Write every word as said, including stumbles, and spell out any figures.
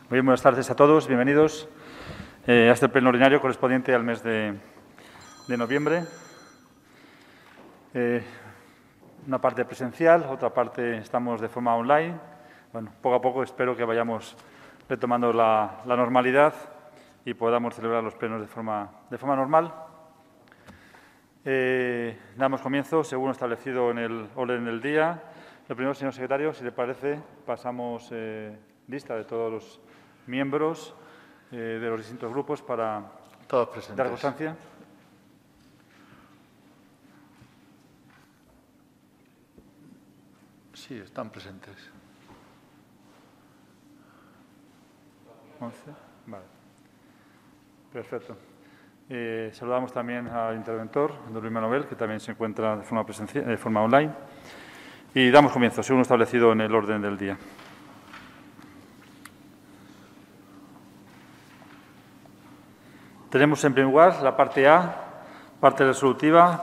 Muy buenas tardes a todos, bienvenidos eh, a este pleno ordinario correspondiente al mes de, de noviembre. Eh, una parte presencial, otra parte estamos de forma online. Bueno, poco a poco espero que vayamos retomando la, la normalidad y podamos celebrar los plenos de forma, de forma normal. Eh, damos comienzo, según establecido en el orden del día. Lo primero, señor secretario, si le parece, pasamos eh, lista de todos los miembros eh, de los distintos grupos para Todos presentes. dar constancia. Sí, están presentes. once. Vale. Perfecto. Eh, saludamos también al interventor, don Luis Manuel, que también se encuentra de forma, presencial, de forma online. Y damos comienzo, según establecido en el orden del día. Tenemos en primer lugar la parte A, parte resolutiva,